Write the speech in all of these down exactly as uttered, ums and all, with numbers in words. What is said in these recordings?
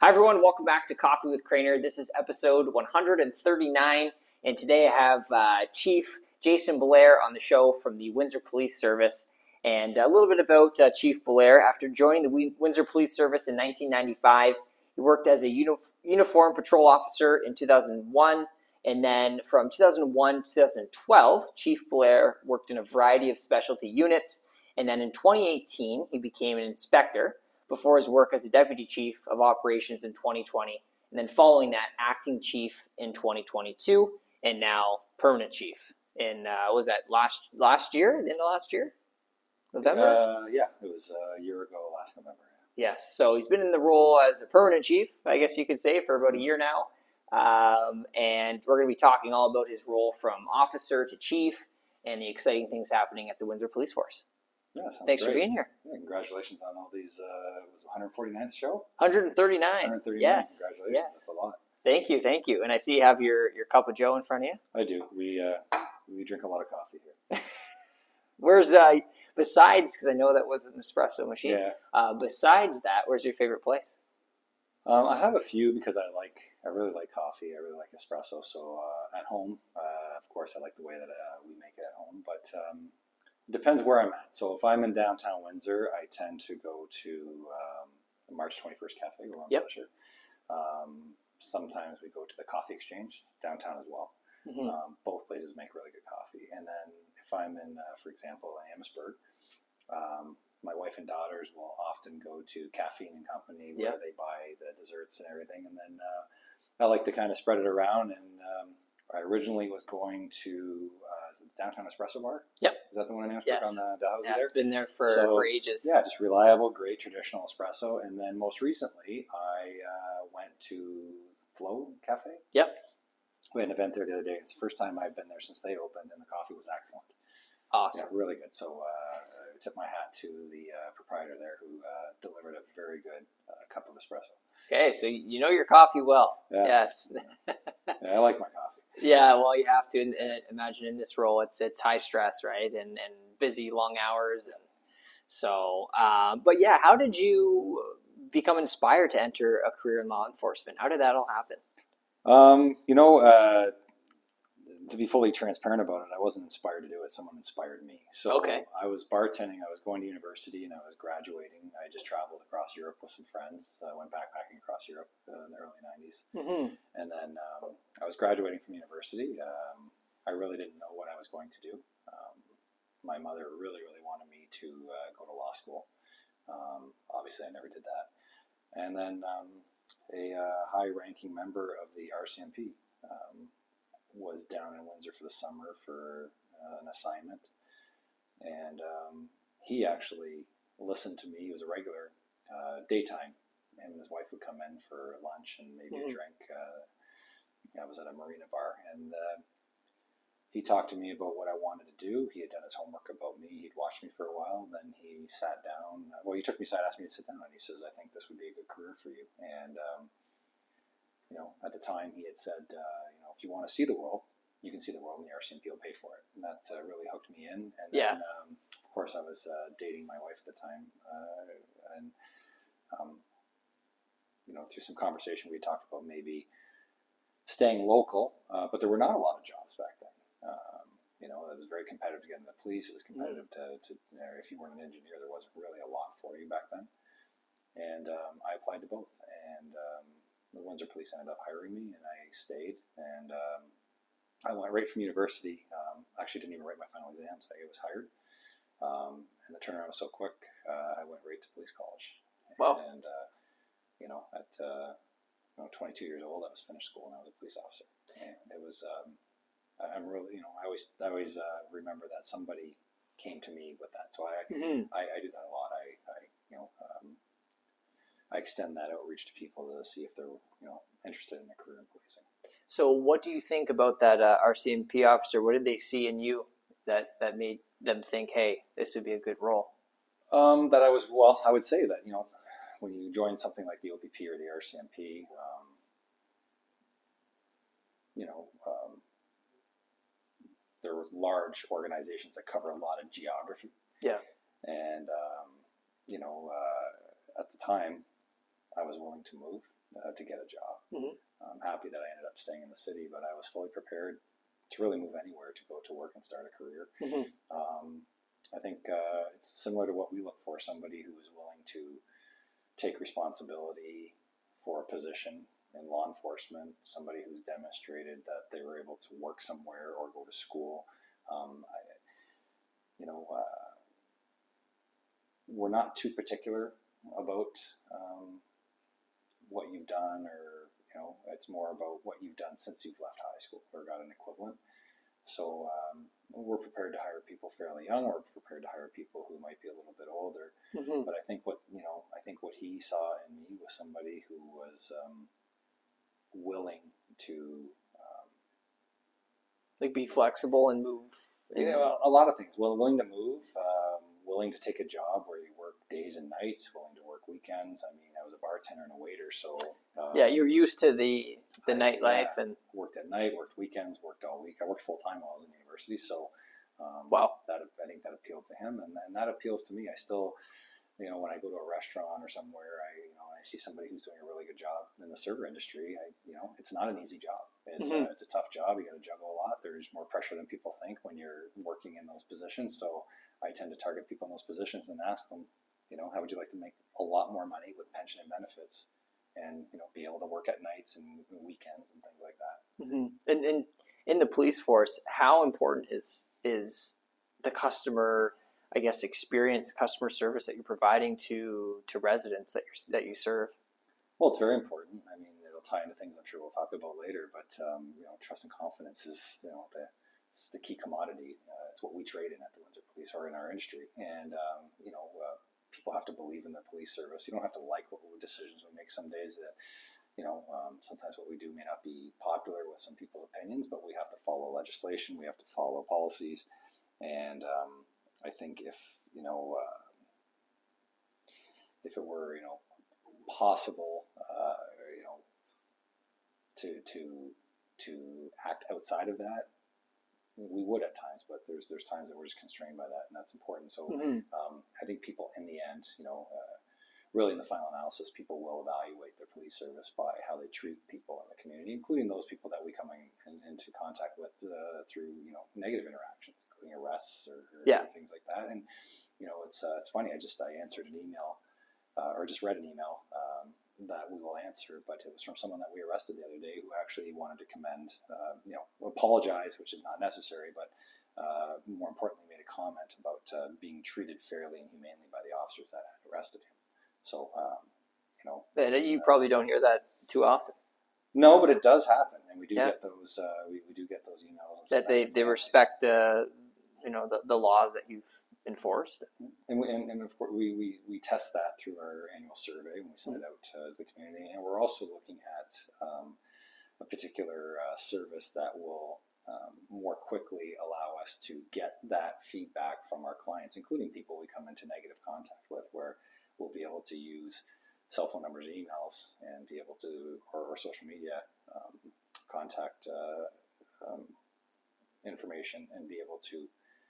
Hi everyone, welcome back to Coffee with Craner. This is episode one hundred thirty-nine, and today I have uh, Chief Jason Belair on the show from the Windsor Police Service. And a little bit about uh, Chief Belair. After joining the w- Windsor Police Service in nineteen ninety-five, he worked as a uni- uniform patrol officer in two thousand one. And then from two thousand one to two thousand twelve, Chief Belair worked in a variety of specialty units. And then in twenty eighteen, he became an inspector before his work as a deputy chief of operations in twenty twenty, and then following that, acting chief in twenty twenty-two, and now permanent chief in uh, what was that last last year? The end of last year, November. Uh, yeah, it was a year ago, last November. Yes, so he's been in the role as a permanent chief, I guess you could say, for about a year now. Um, and we're going to be talking all about his role from officer to chief and the exciting things happening at the Windsor Police Force. Yeah, sounds Thanks great. for being here. Yeah, congratulations on all these. Uh, it was one hundred forty-ninth show. one hundred thirty-nine. one hundred thirty-nine. Yes. Congratulations. Yes. That's a lot. Thank you, thank you. And I see you have your, your cup of Joe in front of you. I do. We uh, we drink a lot of coffee here. Where's uh besides, because I know that was an espresso machine. Yeah. Uh, besides that, where's your favorite place? Um, I have a few because I like. I really like coffee. I really like espresso. So uh, at home, uh, of course, I like the way that uh, we make it at home. But um, it depends where I'm at. So if I'm in downtown Windsor, I tend to go to um, the March twenty-first Cafe. Go on Yep. Pleasure. Um, sometimes we go to the Coffee Exchange downtown as well. Mm-hmm. Um, both places make really good coffee. And then if I'm in, uh, for example, Amherstburg, um, my wife and daughters will often go to Caffeine and Company where Yep. they buy the desserts and everything. And then uh, I like to kind of spread it around. And um, I originally was going to uh, is it the Downtown Espresso Bar. Yep. Is that the one in Amherstburg Yes. on the Dalhousie Yeah, there? it's been there for, So, for ages. Yeah, just reliable, great traditional espresso. And then most recently, I uh, went to Flow Cafe. Yep. We had an event there the other day. It's the first time I've been there since they opened, and the coffee was excellent. Awesome. Yeah, really good. So uh, I tip my hat to the uh, proprietor there who uh, delivered a very good uh, cup of espresso. Okay, so you know your coffee well. Yeah. Yes. Yeah, I like my coffee. Yeah, well, you have to and, and imagine in this role, it's it's high stress, right, and and busy, long hours, and so. Uh, but yeah, how did you become inspired to enter a career in law enforcement? How did that all happen? Um, you know, uh, to be fully transparent about it, I wasn't inspired to do it. Someone inspired me. So Okay. I was bartending. I was going to university, and I was graduating. I just traveled across Europe with some friends. I went backpacking across Europe uh, in the early nineties. Mm-hmm. And then um, I was graduating from university. Um, I really didn't know what I was going to do. Um, my mother really, really wanted me to uh, go to law school. Um, obviously, I never did that. And then um, a uh, high-ranking member of the R C M P um, was down in Windsor for the summer for uh, an assignment. And um, he actually listened to me. He was a regular uh, daytime. Him and his wife would come in for lunch and maybe Mhm. a drink. Uh, I was at a marina bar, and uh, he talked to me about what I wanted to do. He had done his homework about me. He'd watched me for a while. And then he sat down. Well, he took me aside, asked me to sit down, and he says, "I think this would be a good career for you." And um, you know, at the time, he had said, uh, "You know, if you want to see the world, you can see the world, and the R C M P will pay for it." And that uh, really hooked me in. And Yeah. then, um, of course, I was uh, dating my wife at the time, uh, and um, you know, through some conversation, we talked about maybe staying local, uh, but there were not a lot of jobs back then. Um, you know, it was very competitive to get in the police. It was competitive to, to you know, if you weren't an engineer, there wasn't really a lot for you back then. And um, I applied to both, and um, the Windsor Police ended up hiring me, and I stayed. And um, I went right from university. Um, actually, didn't even write my final exams. I was hired, um, and the turnaround was so quick. Uh, I went right to police college. Wow. And uh, you know, at uh, you know, twenty-two years old, I was finished school and I was a police officer. And it was, um, I'm really, you know, I always, I always uh, remember that somebody came to me with that. So I, Mm-hmm. I, I do that a lot. I, I you know, um, I extend that outreach to people to see if they're, you know, interested in a career in policing. So, what do you think about that uh, R C M P officer? What did they see in you that that made them think, "Hey, this would be a good role"? Um, that I was, well, I would say that, you know, when you join something like the O P P or the R C M P, um, you know, um, there were large organizations that cover a lot of geography. Yeah. And, um, you know, uh, at the time, I was willing to move. uh, to get a job. Mm-hmm. I'm happy that I ended up staying in the city, but I was fully prepared to really move anywhere to go to work and start a career. Mm-hmm. Um, I think uh, it's similar to what we look for, somebody who is willing to take responsibility for a position in law enforcement, somebody who's demonstrated that they were able to work somewhere or go to school. Um, I, you know, uh, we're not too particular about um, what you've done, or, you know, it's more about what you've done since you've left high school or got an equivalent. So um, we're prepared to hire people fairly young. We're prepared to hire people who might be a little bit older. Mm-hmm. But I think what, you know, I think what he saw in me was somebody who was um, willing to, um, like, be flexible and move. you know, a lot of things. Well, willing to move, um, willing to take a job where you work days and nights, willing to work weekends. I mean, I was a bartender and a waiter, so um, yeah, you're used to the the I, nightlife yeah, and worked at night, worked weekends, worked all week. I worked full time while I was in university, so um, wow. that I think that appealed to him, and, and that appeals to me. I still, you know, when I go to a restaurant or somewhere, I, you know, I see somebody who's doing a really good job in the server industry. I, you know, it's not an easy job. It's Mm-hmm. a, it's a tough job. You got to juggle a lot. There's more pressure than people think when you're working in those positions. So I tend to target people in those positions and ask them, you know, how would you like to make a lot more money with pension and benefits, and, you know, be able to work at nights and weekends and things like that. Mm-hmm. And, and in the police force, how important is is the customer, I guess, experience, customer service that you're providing to to residents that you that you serve? Well, it's very important. I mean, it'll tie into things I'm sure we'll talk about later. But um, you know, trust and confidence is, you know, the it's the key commodity. Uh, it's what we trade in at the Windsor Police, or in our industry. And um, you know, uh, people have to believe in their police service. You don't have to like what decisions we make. Some days that, you know, um, sometimes what we do may not be popular with some people's opinions, but we have to follow legislation. We have to follow policies. And um, I think if, you know, uh, if it were, you know, possible, uh, you know, to to to act outside of that, we would at times. But there's there's times that we're just constrained by that, and that's important. So Mm-hmm. um, I think people, in the end, you know, uh, really in the final analysis, people will evaluate their police service by how they treat people in the community, including those people that we come in, in, into contact with uh, through, you know, negative interactions, including arrests or, or Yeah. things like that. And you know, it's uh, it's funny. I just I answered an email. Uh, or just read an email um, that we will answer, but it was from someone that we arrested the other day who actually wanted to commend, uh, you know, apologize, which is not necessary, but uh, more importantly, made a comment about uh, being treated fairly and humanely by the officers that had arrested him. So, um, you know, And you uh, probably don't hear that too often. No, but it does happen, and we do Yeah. get those. Uh, we, we do get those emails That they, they respect the you know the, the laws that you've enforced. And, we, and, and of course, we, we, we test that through our annual survey when we send it out to the community. And we're also looking at um, a particular uh, service that will um, more quickly allow us to get that feedback from our clients, including people we come into negative contact with, where we'll be able to use cell phone numbers, emails, and be able to, or, or social media um, contact uh, um, information, and be able to,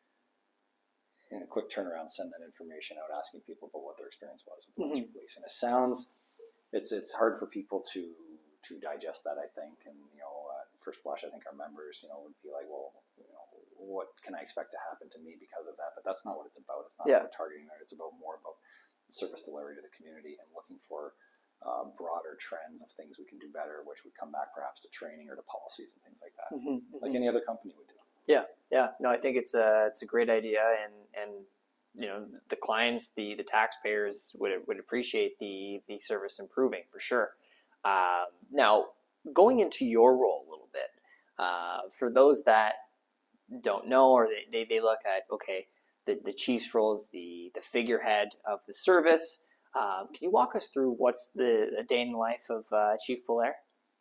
in a quick turnaround, send that information out, asking people about what their experience was with the Windsor Mm-hmm. Police. And it sounds, it's it's hard for people to to digest that, I think. And, you know, at first blush, I think our members, you know, would be like, well, you know, what can I expect to happen to me because of that? But that's not what it's about. It's not Yeah. about targeting that. It's about more about service delivery to the community and looking for uh, broader trends of things we can do better, which would come back perhaps to training or to policies and things like that, Mm-hmm. like any other company would do. Yeah, yeah. No, I think it's a it's a great idea, and and you know the clients, the the taxpayers would would appreciate the the service improving for sure. Um, now, going into your role a little bit, uh, for those that don't know, or they, they, they look at, okay, the the chief's role is the the figurehead of the service. Um, can you walk us through what's the a day in the life of uh, Chief Belair?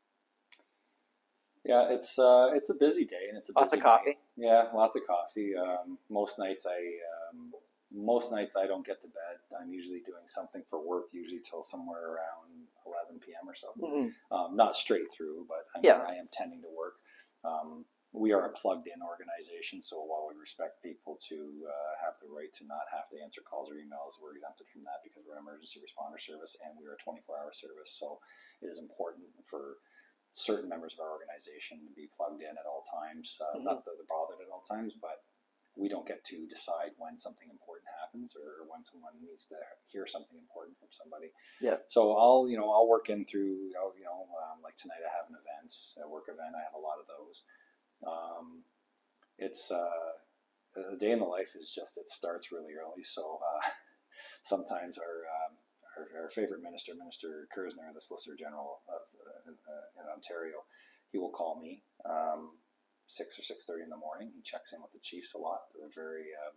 Yeah, it's uh, it's a busy day, and it's a Lots busy of coffee. night. Yeah, lots of coffee. Um, most nights I um, most nights I don't get to bed. I'm usually doing something for work, usually till somewhere around eleven p.m. or so. Mm-hmm. Um, not straight through, but I, mean, Yeah. I am tending to work. Um, we are a plugged-in organization, so while we respect people to uh, have the right to not have to answer calls or emails, we're exempted from that because we're an emergency responder service and we are a twenty-four hour service. So it is important for certain members of our organization to be plugged in at all times. Uh, mm-hmm. Not that they're bothered at all times, but we don't get to decide when something important happens or when someone needs to hear something important from somebody. Yeah. So I'll, you know, I'll work in through, you know, you know um, like tonight I have an event, a work event. I have a lot of those. Um, it's uh, a day in the life is just, it starts really early. So uh, sometimes our, um, our, our favorite minister, Minister Kersner, the Solicitor General of, uh, uh, in Ontario, he will call me. Um, six or six thirty in the morning. He checks in with the chiefs a lot. They're very, um,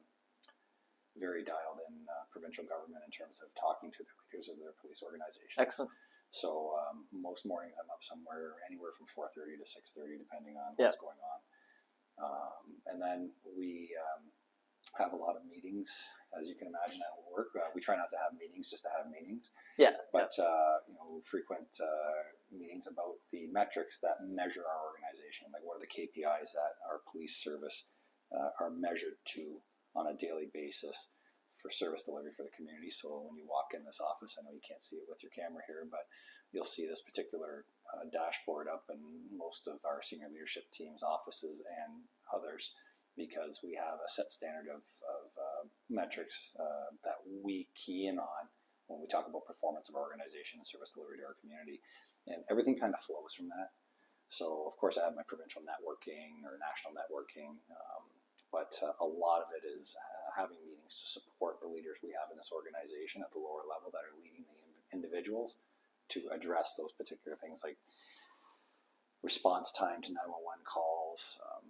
very dialed in uh, provincial government in terms of talking to the leaders of their police organization. Excellent. So um, most mornings I'm up somewhere anywhere from four thirty to six thirty, depending on yeah. what's going on. Um, and then we um, have a lot of meetings, as you can imagine at work. Uh, we try not to have meetings just to have meetings. Yeah. But uh, you know, frequent uh, meetings about the metrics that measure our organization. Like, what are the K P Is that our police service uh, are measured to on a daily basis for service delivery for the community. So when you walk in this office, I know you can't see it with your camera here, but you'll see this particular uh, dashboard up in most of our senior leadership team's offices and others, because we have a set standard of, of uh, metrics uh, that we key in on when we talk about performance of our organization and service delivery to our community. And everything kind of flows from that. So, of course, I have my provincial networking or national networking, um, but uh, a lot of it is uh, having meetings to support the leaders we have in this organization at the lower level that are leading the individuals to address those particular things like response time to nine one one calls, um,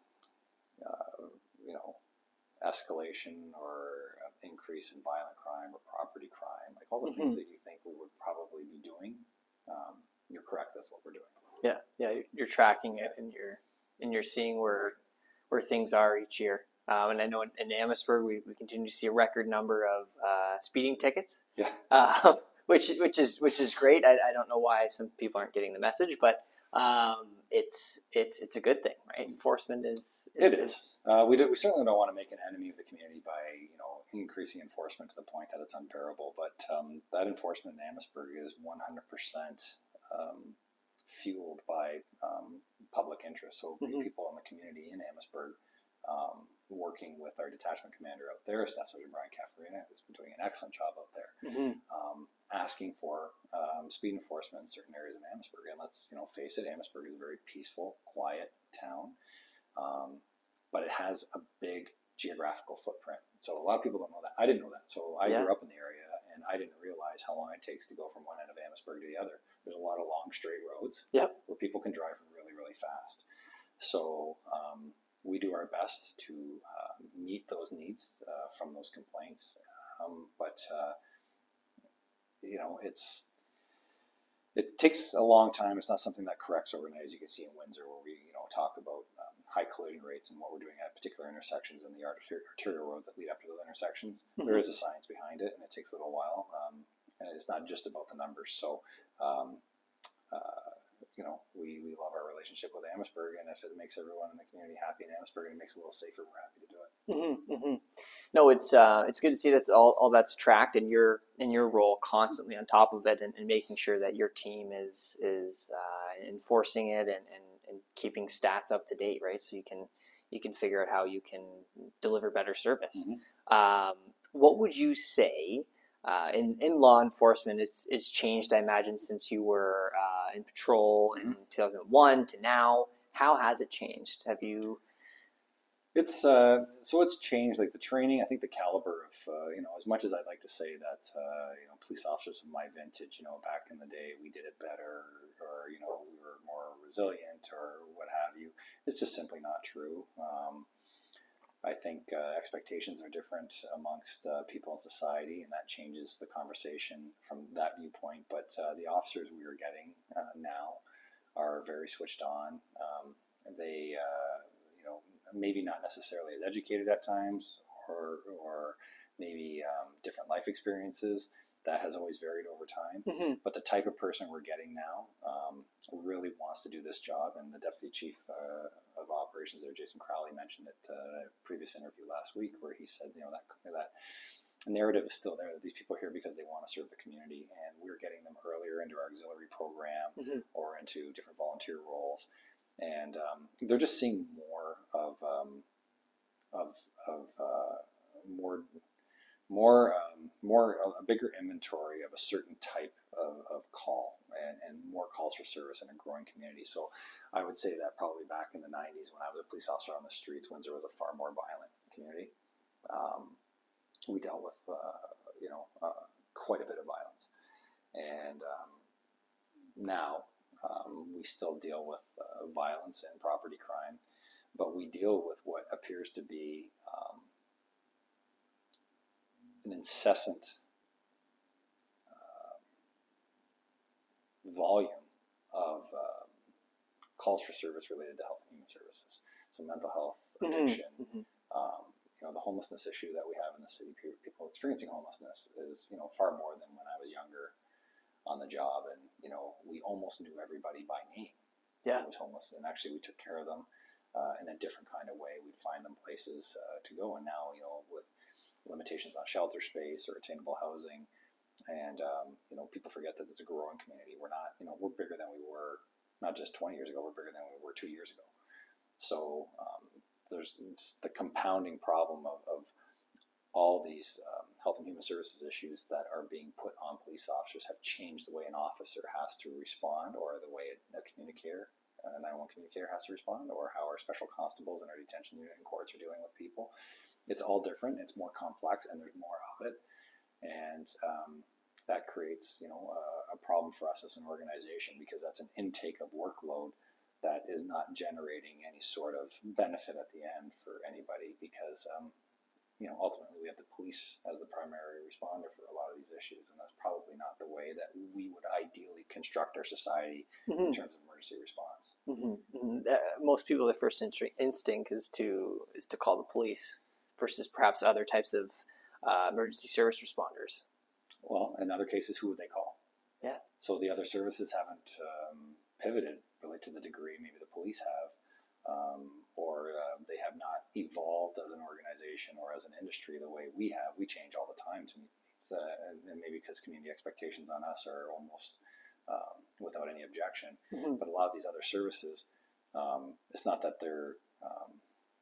uh, you know, escalation or increase in violent crime or property crime, like all the mm-hmm. things that you think we would probably be doing. Um, you're correct. That's what we're doing. Yeah, yeah. You're tracking it, and you're and you're seeing where where things are each year. Um, and I know in, in Amherstburg, we, we continue to see a record number of uh, speeding tickets. Yeah. Uh, which which is which is great. I, I don't know why some people aren't getting the message, but um, it's it's it's a good thing, right? Enforcement is. It is. Uh, we do, we certainly don't want to make an enemy of the community by you know increasing enforcement to the point that it's unbearable. But um, that enforcement in Amherstburg is one hundred percent um, fueled by um, public interest. So mm-hmm. people in the community in Amherstburg um, working with our detachment commander out there, Staff Sergeant Brian Caffarina, who's been doing an excellent job out there, mm-hmm. um, asking for um, speed enforcement in certain areas of Amherstburg. And let's you know face it, Amherstburg is a very peaceful, quiet town, um, but it has a big geographical footprint. So a lot of people don't know that. I didn't know that. So I yeah. grew up in the area, and I didn't realize how long it takes to go from one end of Amherstburg to the other. There's a lot of long straight roads yep. where people can drive really, really fast. So um, we do our best to uh, meet those needs uh, from those complaints. Um, but, uh, you know, it's it takes a long time. It's not something that corrects overnight, as you can see in Windsor, where we, you know, talk about um, high collision rates and what we're doing at particular intersections and the arterial, arterial roads that lead up to those intersections. Mm-hmm. There is a science behind it, and it takes a little while. Um, and it's not just about the numbers. So, um, uh, you know, we, we love our relationship with Amherstburg, and if it makes everyone in the community happy in Amherstburg and it makes it a little safer, we're happy to do it. Mm-hmm, mm-hmm. No, it's uh, it's good to see that all, all that's tracked, and you're in your role constantly on top of it, and, and making sure that your team is is uh, enforcing it and, and, and keeping stats up to date, right? So you can you can figure out how you can deliver better service. Mm-hmm. Um, what would you say? Uh, in, in law enforcement, it's it's changed, I imagine, since you were uh, in patrol in mm-hmm. two thousand one to now. How has it changed? Have you? It's uh, so it's changed. Like the training, I think the caliber of uh, you know, as much as I'd like to say that uh, you know, police officers of my vintage, you know, back in the day, we did it better, or you know, we were more resilient, or what have you. It's just simply not true. Um, I think uh, expectations are different amongst uh, people in society, and that changes the conversation from that viewpoint. But uh, the officers we are getting uh, now are very switched on. Um, they, uh, you know, maybe not necessarily as educated at times, or or maybe um, different life experiences. That has always varied over time. Mm-hmm. But the type of person we're getting now um, really wants to do this job, and the deputy chief uh, of operations operations there, Jason Crowley, mentioned it uh, in a previous interview last week, where he said, you know, that that narrative is still there, that these people are here because they want to serve the community, and we're getting them earlier into our auxiliary program mm-hmm. or into different volunteer roles, and um, they're just seeing more of um, of of uh, more. more um, more a bigger inventory of a certain type of, of call and, and more calls for service in a growing community. So I would say that probably back in the nineties when I was a police officer on the streets, Windsor was a far more violent community. Um, we dealt with uh, you know uh, quite a bit of violence, and um, now um, we still deal with uh, violence and property crime, but we deal with what appears to be um, an incessant uh, volume of uh, calls for service related to health and human services. So mental health, addiction, mm-hmm. um, you know, the homelessness issue that we have in the city, people experiencing homelessness is, you know, far more than when I was younger on the job. And, you know, we almost knew everybody by name yeah. who was homeless. And actually we took care of them uh, in a different kind of way. We'd find them places uh, to go. And now, you know, with limitations on shelter space or attainable housing, and um, you know, people forget that it's a growing community. We're not, you know, we're bigger than we were not just twenty years ago. We're bigger than we were two years ago. So um, there's just the compounding problem of, of all these um, health and human services issues that are being put on police officers have changed the way an officer has to respond, or the way a communicator, a nine one one communicator has to respond, or how our special constables and our detention unit and courts are dealing with people. It's all different. It's more complex, and there's more of it, and um, that creates, you know, a, a problem for us as an organization, because that's an intake of workload that is not generating any sort of benefit at the end for anybody, because um, you know, ultimately we have the police as the primary responder for a lot of these issues, and that's probably not the way that we would ideally construct our society mm-hmm. in terms of emergency response. Mm-hmm. Mm-hmm. Uh, most people, their first instinct is to is to call the police, versus perhaps other types of uh, emergency service responders. Well, in other cases, who would they call? Yeah. So the other services haven't um, pivoted really to the degree maybe the police have, um, or uh, they have not evolved as an organization or as an industry the way we have. We change all the time to meet the needs, uh, and, and maybe because community expectations on us are almost um, without any objection. Mm-hmm. But a lot of these other services, um, it's not that they're um,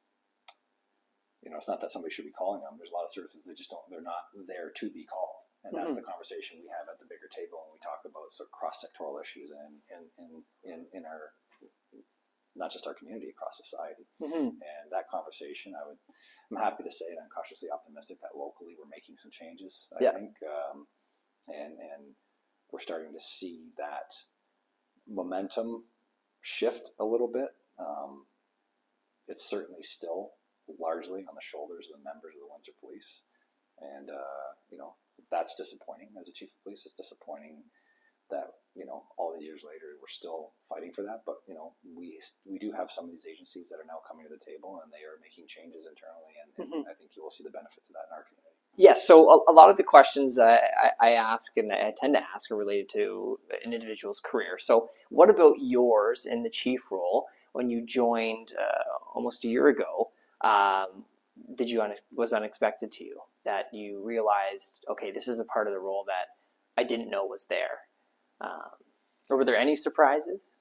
You know, it's not that somebody should be calling them. There's a lot of services that just don't, they're not there to be called. And that's mm-hmm. the conversation we have at the bigger table when we talk about sort of cross-sectoral issues in, in, in, in, in our, not just our community, across society. Mm-hmm. And that conversation, I would, I'm happy to say, and I'm cautiously optimistic that locally we're making some changes, I yeah. think. Um, and, and we're starting to see that momentum shift a little bit. Um, it's certainly still largely on the shoulders of the members of the Windsor Police, and uh, you know, that's disappointing. As a chief of police, it's disappointing that, you know, all these years later we're still fighting for that. But you know, we we do have some of these agencies that are now coming to the table, and they are making changes internally, and, and mm-hmm. I think you will see the benefits of that in our community. Yes. So a, a lot of the questions I, I, I ask and I tend to ask are related to an individual's career. So what about yours in the chief role when you joined uh, almost a year ago? Um, did you un- was unexpected to you that you realized, okay, this is a part of the role that I didn't know was there? Um, or were there any surprises?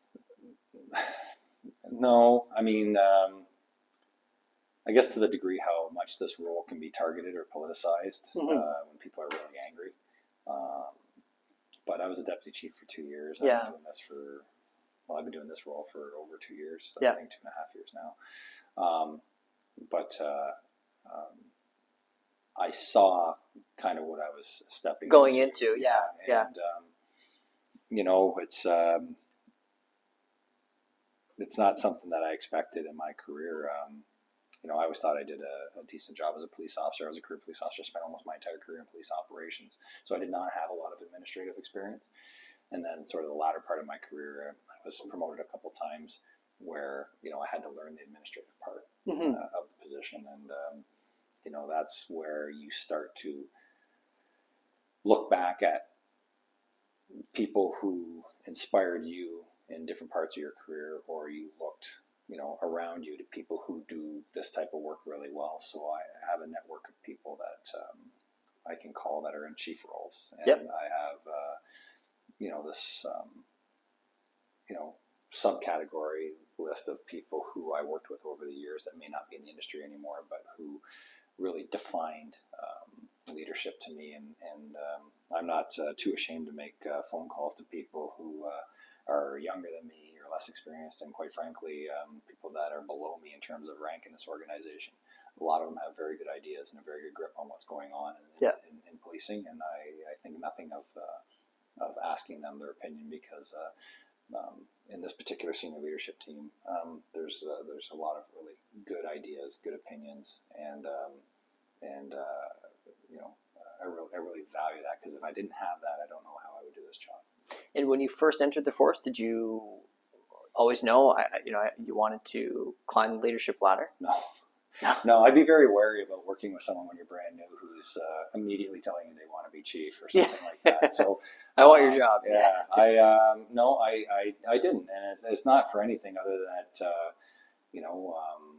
No, I mean, um, I guess to the degree how much this role can be targeted or politicized mm-hmm. uh, when people are really angry. Um, but I was a deputy chief for two years. I've yeah. been doing this for, well, I've been doing this role for over two years. I yeah. think two and a half years now. Um, But uh, um, I saw kind of what I was stepping going into. into, yeah, yeah. And um, you know, it's um, it's not something that I expected in my career. Um, you know, I always thought I did a, a decent job as a police officer. I was a career police officer. Spent almost my entire career in police operations, so I did not have a lot of administrative experience. And then, sort of the latter part of my career, I was promoted a couple times, where, you know, I had to learn the administrative part mm-hmm. uh, of the position. And, um, you know, that's where you start to look back at people who inspired you in different parts of your career, or you looked you know, around you to people who do this type of work really well. So I have a network of people that um, I can call that are in chief roles. And Yep. I have, uh, you know, this, um, you know, subcategory list of people who I worked with over the years that may not be in the industry anymore, but who really defined um, leadership to me. And, and um, I'm not uh, too ashamed to make uh, phone calls to people who uh, are younger than me or less experienced, and quite frankly, um, people that are below me in terms of rank in this organization. A lot of them have very good ideas and a very good grip on what's going on in, yeah. in, in policing, and I, I think nothing of uh, of asking them their opinion, because uh, um, in this particular senior leadership team, um, there's uh, there's a lot of really good ideas, good opinions, and um, and uh, you know, I really I really value that, because if I didn't have that, I don't know how I would do this job. And when you first entered the force, did you always know, I, you know, you wanted to climb the leadership ladder? No. No, I'd be very wary about working with someone when you're brand new who's uh, immediately telling you they want to be chief or something Yeah. like that. So I want your uh, job. Yeah, I um, no, I, I I didn't, and it's, it's not for anything other than that. Uh, you know, um,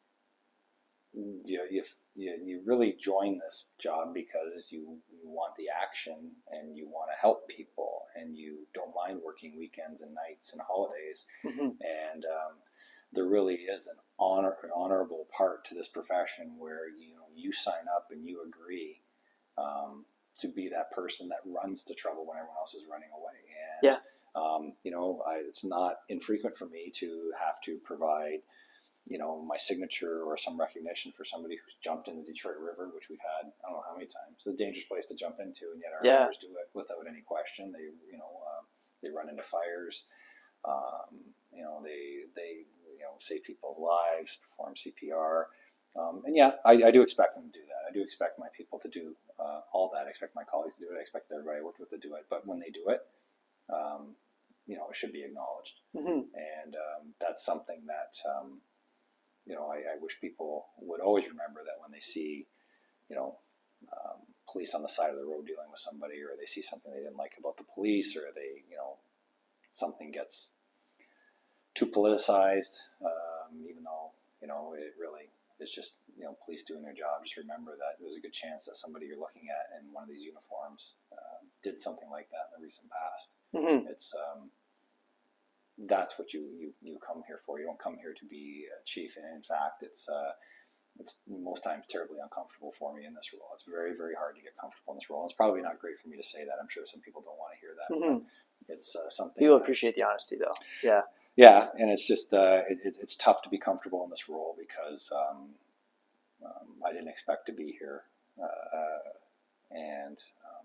you, you you you really join this job because you, you want the action and you want to help people, and you don't mind working weekends and nights and holidays, Mm-hmm. and um, there really is an honor, an honorable part to this profession where you know you sign up and you agree um, to be that person that runs to trouble when everyone else is running away. And yeah. um, you know, I, it's not infrequent for me to have to provide, you know, my signature or some recognition for somebody who's jumped in the Detroit River, which we've had I don't know how many times. It's a dangerous place to jump into, and yet our Yeah. members do it without any question. They, you know, uh, they run into fires. Um, you know, they they you know save people's lives, perform C P R, um, and yeah, I, I do expect them to do that. I do expect my people to do uh, all that. I expect my colleagues to do it. I expect everybody I worked with to do it. But when they do it, um, you know, it should be acknowledged, Mm-hmm. and um, that's something that um, you know I, I wish people would always remember, that when they see, you know. Um, police on the side of the road dealing with somebody, or they see something they didn't like about the police, or they, you know, something gets too politicized, um, even though, you know, it really is just, you know, police doing their job. Just remember that there's a good chance that somebody you're looking at in one of these uniforms uh, did something like that in the recent past. Mm-hmm. It's um, that's what you, you you come here for. You don't come here to be a chief, and in fact, it's uh, it's most times terribly uncomfortable for me in this role. It's very, very hard to get comfortable in this role. It's probably not great for me to say that. I'm sure some people don't want to hear that. Mm-hmm. But it's uh, something. People that, appreciate the honesty, though. Yeah. Yeah, and it's just uh, it, it's tough to be comfortable in this role, because um, um, I didn't expect to be here, uh, and um,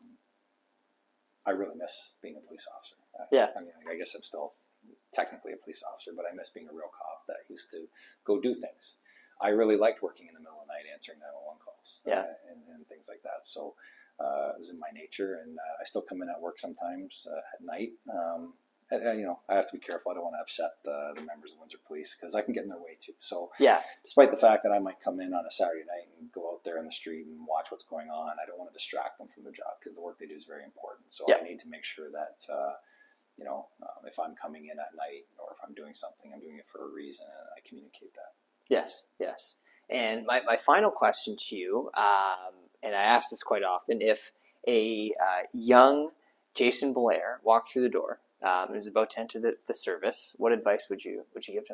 I really miss being a police officer. Yeah. I mean, I guess I'm still technically a police officer, but I miss being a real cop that used to go do things. I really liked working in the middle of the night answering nine one one calls, yeah. uh, and, and things like that. So uh, it was in my nature, and uh, I still come in at work sometimes uh, at night. Um, and, uh, you know, I have to be careful. I don't want to upset the, the members of the Windsor Police, because I can get in their way too. So yeah. despite the fact that I might come in on a Saturday night and go out there in the street and watch what's going on, I don't want to distract them from their job, because the work they do is very important. So yeah. I need to make sure that, uh, you know, um, if I'm coming in at night or if I'm doing something, I'm doing it for a reason, and I communicate that. Yes, yes. And my, my final question to you, um, and I ask this quite often, if a uh, young Jason Blair walked through the door um, and was about to enter the, the service, what advice would you would you give to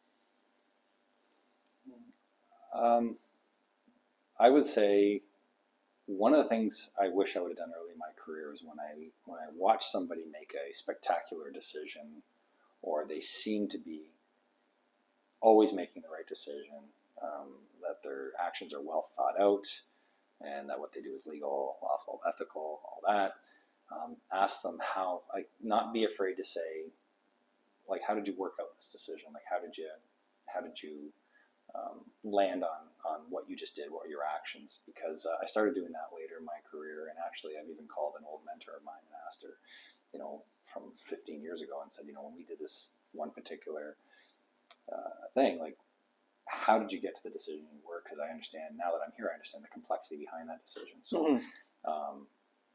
him? Um, I would say one of the things I wish I would have done early in my career is when I when I watched somebody make a spectacular decision, or they seem to be always making the right decision, um, that their actions are well thought out, and that what they do is legal, lawful, ethical, all that. Um, ask them how, like, not be afraid to say, like, how did you work out this decision? Like, how did you, how did you um, land on, on what you just did, what were your actions? Because uh, I started doing that later in my career, and actually I've even called an old mentor of mine and asked her, you know, from fifteen years ago, and said, you know, when we did this one particular uh, thing, like, how did you get to the decision you were? Because I understand, now that I'm here, I understand the complexity behind that decision. So mm-hmm. um,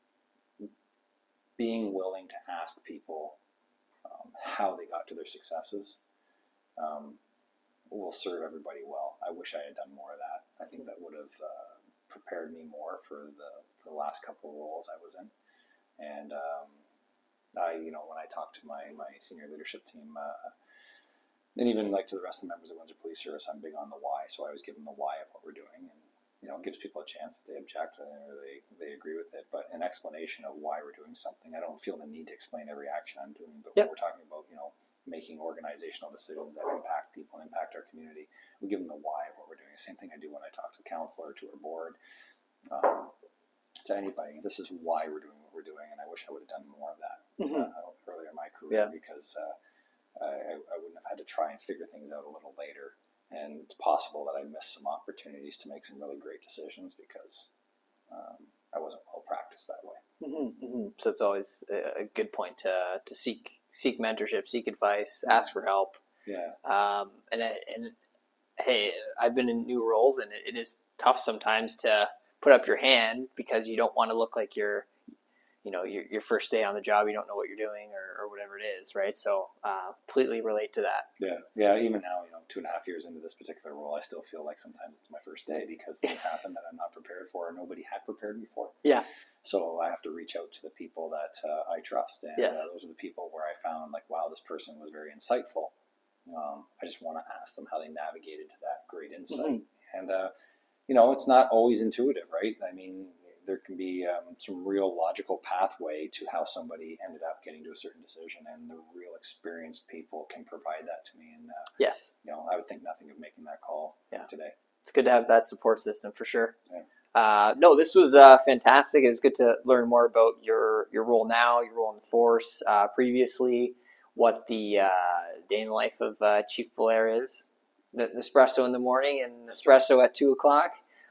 being willing to ask people um, how they got to their successes, um, will serve everybody well. I wish I had done more of that. I think that would have uh, prepared me more for the, the last couple of roles I was in. And um, I, you know, when I talked to my, my senior leadership team, uh, and even like to the rest of the members of Windsor Police Service, I'm big on the why. So I always give them the why of what we're doing, and you know, it gives people a chance if they object or they, they agree with it. But an explanation of why we're doing something, I don't feel the need to explain every action I'm doing. But Yep. when we're talking about, you know, making organizational decisions that impact people and impact our community, we give them the why of what we're doing. The same thing I do when I talk to the council or to our board, um, to anybody. This is why we're doing what we're doing, and I wish I would have done more of that Mm-hmm. uh, earlier in my career Yeah. because uh, I, I wouldn't have had to try and figure things out a little later. And it's possible that I missed some opportunities to make some really great decisions because um, I wasn't well practiced that way. Mm-hmm, mm-hmm. So it's always a good point to to seek seek mentorship, seek advice, ask for help. Yeah. Um, and and hey, I've been in new roles, and it, it is tough sometimes to put up your hand because you don't want to look like you're, you know, your your first day on the job, you don't know what you're doing or, or whatever it is, right? So uh, completely relate to that. Yeah, yeah. Even now, you know, two and a half years into this particular role, I still feel like sometimes it's my first day because things happen that I'm not prepared for or nobody had prepared me for. Yeah. So I have to reach out to the people that uh, I trust, and Yes. uh, those are the people where I found like, wow, this person was very insightful. Um, I just want to ask them how they navigated to that great insight, mm-hmm. and uh, you know, it's not always intuitive, right? I mean, there can be um, some real logical pathway to how somebody ended up getting to a certain decision, and the real experienced people can provide that to me. And uh, yes, you know, I would think nothing of making that call yeah. today. It's good to have that support system for sure. Yeah. Uh, no, this was uh, fantastic. It was good to learn more about your your role now, your role in the force uh, previously, what the uh, day in the life of uh, Chief Belair is. The Nespresso in the morning and Nespresso at two o'clock.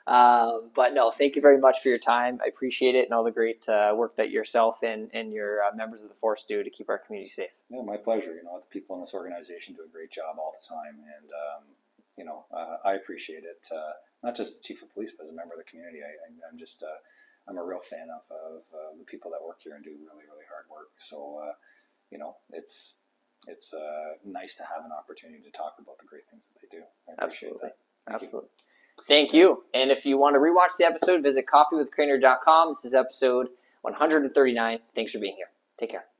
Um, but no, thank you very much for your time. I appreciate it and all the great uh, work that yourself and, and your uh, members of the force do to keep our community safe. Yeah, my pleasure. You know, the people in this organization do a great job all the time, and um, you know, uh, I appreciate it. Uh, not just the chief of police, but as a member of the community, I, I, I'm just uh, I'm a real fan of, of uh, the people that work here and do really really hard work. So uh, you know, it's it's uh, nice to have an opportunity to talk about the great things that they do. I appreciate Absolutely, that. Thank absolutely. You. Thank you. And if you want to rewatch the episode, visit coffee with crainer dot com. This is episode one hundred thirty-nine. Thanks for being here. Take care.